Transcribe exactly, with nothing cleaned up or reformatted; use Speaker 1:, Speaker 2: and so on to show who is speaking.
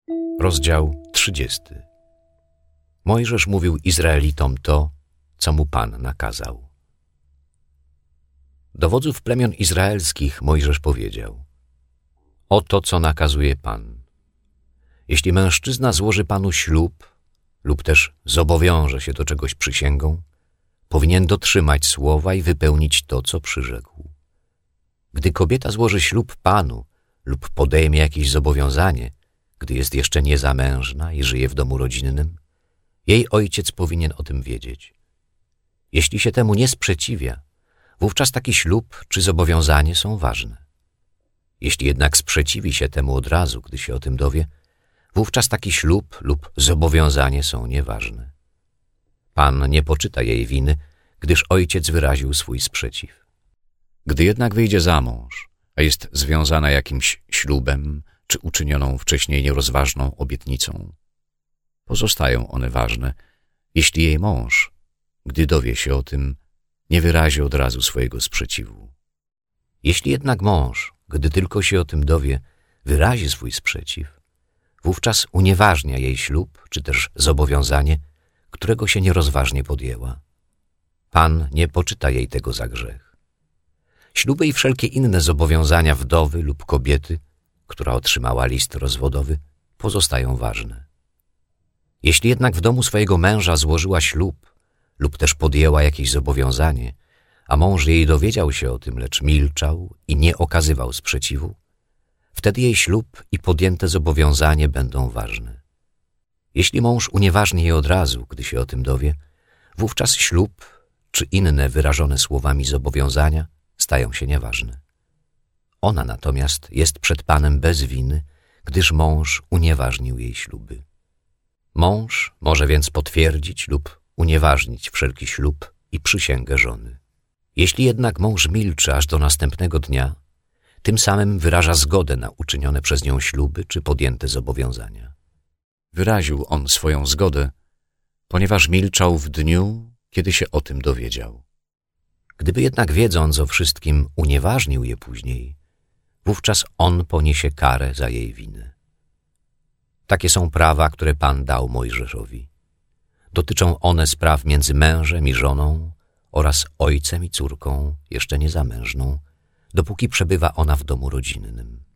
Speaker 1: Rozdział trzydziesty. Mojżesz mówił Izraelitom to, co mu Pan nakazał. Do wodzów plemion izraelskich Mojżesz powiedział: oto co nakazuje Pan. Jeśli mężczyzna złoży Panu ślub lub też zobowiąże się do czegoś przysięgą, powinien dotrzymać słowa i wypełnić to, co przyrzekł. Gdy kobieta złoży ślub Panu lub podejmie jakieś zobowiązanie, gdy jest jeszcze niezamężna i żyje w domu rodzinnym, jej ojciec powinien o tym wiedzieć. Jeśli się temu nie sprzeciwia, wówczas taki ślub czy zobowiązanie są ważne. Jeśli jednak sprzeciwi się temu od razu, gdy się o tym dowie, wówczas taki ślub lub zobowiązanie są nieważne. Pan nie poczyta jej winy, gdyż ojciec wyraził swój sprzeciw. Gdy jednak wyjdzie za mąż, a jest związana jakimś ślubem czy uczynioną wcześniej nierozważną obietnicą, pozostają one ważne, jeśli jej mąż, gdy dowie się o tym, nie wyrazi od razu swojego sprzeciwu. Jeśli jednak mąż, gdy tylko się o tym dowie, wyrazi swój sprzeciw, wówczas unieważnia jej ślub czy też zobowiązanie, którego się nierozważnie podjęła. Pan nie poczyta jej tego za grzech. Śluby i wszelkie inne zobowiązania wdowy lub kobiety, która otrzymała list rozwodowy, pozostają ważne. Jeśli jednak w domu swojego męża złożyła ślub lub też podjęła jakieś zobowiązanie, a mąż jej dowiedział się o tym, lecz milczał i nie okazywał sprzeciwu, wtedy jej ślub i podjęte zobowiązanie będą ważne. Jeśli mąż unieważni je od razu, gdy się o tym dowie, wówczas ślub czy inne wyrażone słowami zobowiązania stają się nieważne. Ona natomiast jest przed Panem bez winy, gdyż mąż unieważnił jej śluby. Mąż może więc potwierdzić lub unieważnić wszelki ślub i przysięgę żony. Jeśli jednak mąż milczy aż do następnego dnia, tym samym wyraża zgodę na uczynione przez nią śluby czy podjęte zobowiązania. Wyraził on swoją zgodę, ponieważ milczał w dniu, kiedy się o tym dowiedział. Gdyby jednak wiedząc o wszystkim unieważnił je później, wówczas on poniesie karę za jej winę. Takie są prawa, które Pan dał Mojżeszowi. Dotyczą one spraw między mężem i żoną oraz ojcem i córką jeszcze niezamężną, dopóki przebywa ona w domu rodzinnym.